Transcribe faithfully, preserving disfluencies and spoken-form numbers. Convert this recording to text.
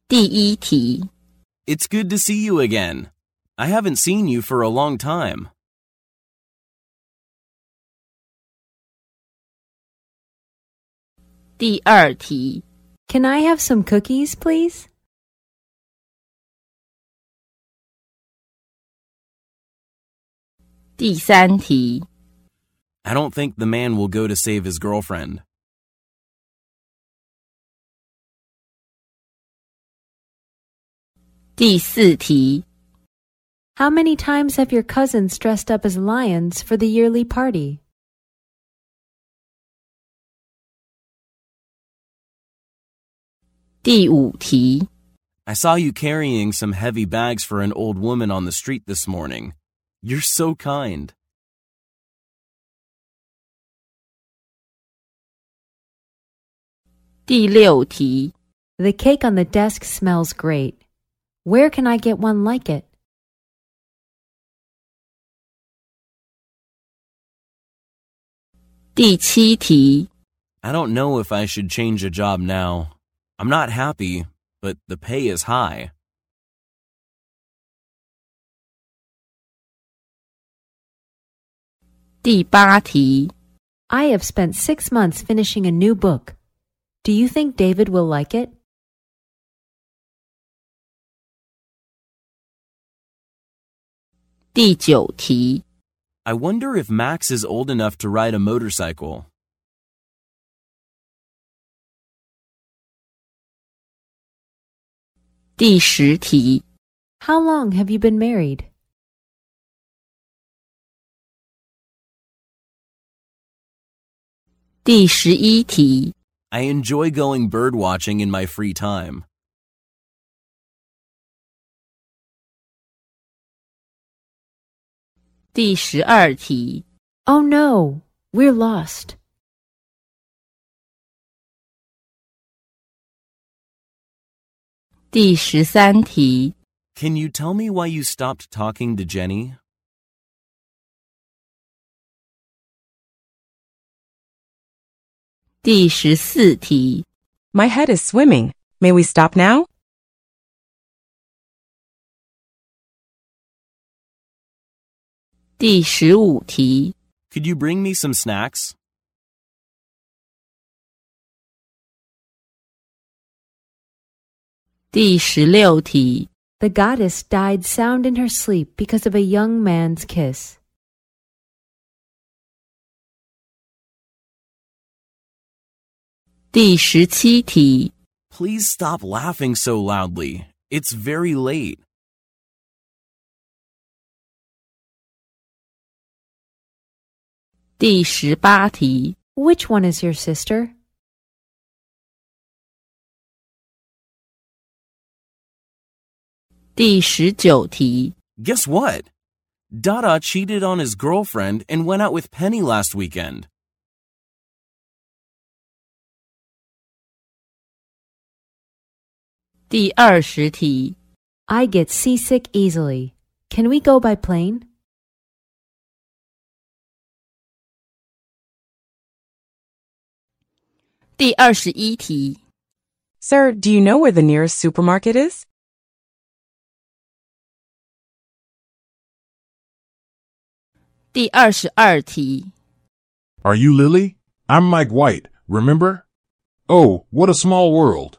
第一题 It's good to see you again. I haven't seen you for a long time. 第二题 Can I have some cookies, please? 第三题 I don't think the man will go to save his girlfriend. 第四题 How many times have your cousins dressed up as lions for the yearly party? 第五题 I saw you carrying some heavy bags for an old woman on the street this morning. You're so kind. 第六题 The cake on the desk smells great. Where can I get one like it? 第七题 I don't know if I should change a job now. I'm not happy, but the pay is high. 第八题 I have spent six months finishing a new book. Do you think David will like it? 第九题 I wonder if Max is old enough to ride a motorcycle. 第十题 How long have you been married? 第十一题 I enjoy going bird watching in my free time. 第十二题 Oh no, we're lost. 第十三题 Can you tell me why you stopped talking to Jenny? 第十四题 My head is swimming. May we stop now? 第十五题 Could you bring me some snacks? 第十六题 The goddess died sound in her sleep because of a young man's kiss. 第十七题 Please stop laughing so loudly. It's very late. 第十八题 Which one is your sister? 第十九题 Guess what? Dada cheated on his girlfriend and went out with Penny last weekend. 第二十题 I get seasick easily. Can we go by plane? 第二十一题 Sir, do you know where the nearest supermarket is? 第二十二题 Are you Lily? I'm Mike White, remember? Oh, what a small world.